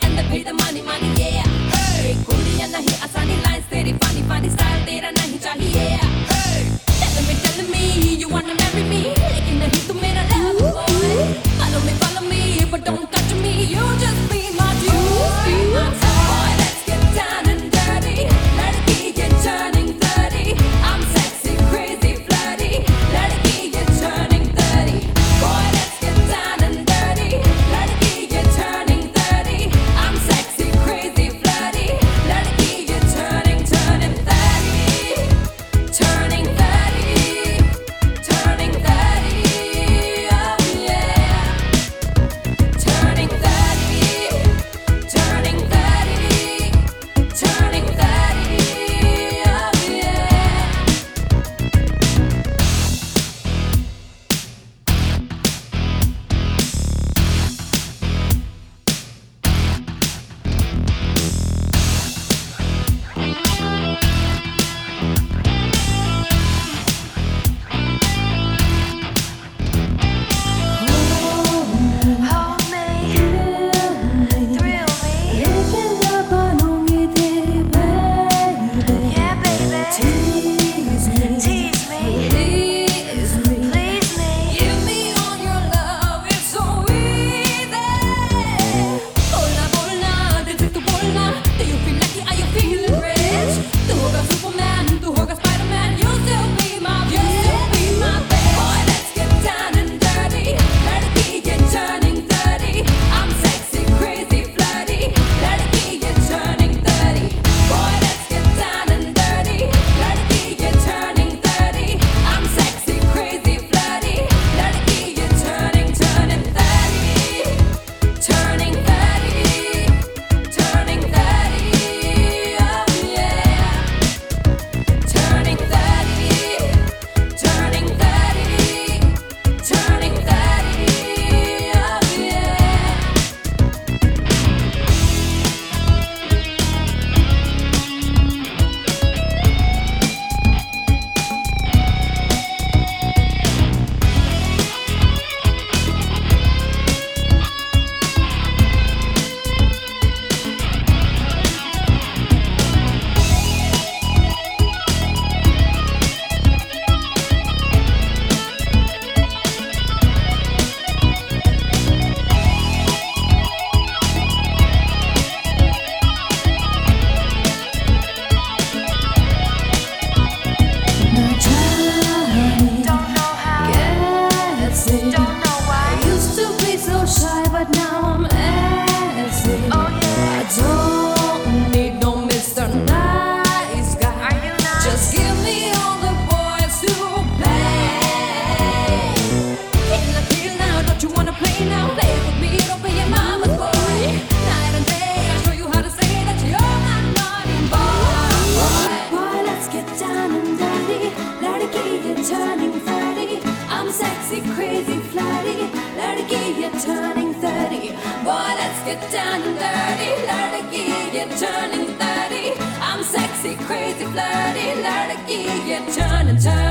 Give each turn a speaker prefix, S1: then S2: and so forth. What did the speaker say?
S1: and they pay the money, yeah. Hey, कुड़ियाँ नहीं आसानी lines तेरी funny style तेरा नहीं चाहिए. Hey, telling me you wanna marry me, लेकिन नहीं तू मेरा lover boy. Follow me, but don't touch me. You just be my dude. Boy, let's get down and dirty. लड़की ये turning 30. I'm sexy, crazy, flirty. लड़की ये turning 30. Boy, let's get down and dirty. लड़की ये turning 30. I'm sexy, crazy, flirty. लड़की ये turning 30. Turning 30. Turning 30. Oh yeah. Turning 30. Turning 30. Turning 30. Oh yeah.
S2: Hold me, thrill me, yeah baby. Tease me, please me.
S1: Give me all your love, it's so easy. बोलना, दिल से तू बोलना. Do you feel lucky? Are you feeling rich? तू होगा Superman, तू होगा Spider-Man. You still be my babe. Boy, let's get down and dirty. लड़की ये turning 30. I'm sexy, crazy, flirty. लड़की ये turning 30. Boy, let's get down and dirty. लड़की ये turning 30. I'm sexy, crazy, flirty. लड़की ये turning 30. Turning 30. Turning 30. Oh yeah. Turning 30. Turning 30. Turning 30. Oh yeah.
S2: Don't know how, don't know why.
S1: Used to be so shy, but now I'm ashy.
S2: Oh yeah,
S1: I don't need no Mr. Nice Guy.
S2: are you nice?
S1: Just give me all the boys to play. Kill now, don't you wanna play now? Play with me, don't be your mama's boy. Night and day, I show you how to say that you're my naughty boy. Boy, let's get down and dirty. लड़की ये turning 30. I'm sexy, crazy, flirty. लड़की ये turning 30. Boy, let's get down and dirty. लड़की ये turning 30. I'm sexy, crazy, flirty. लड़की ये turning 30.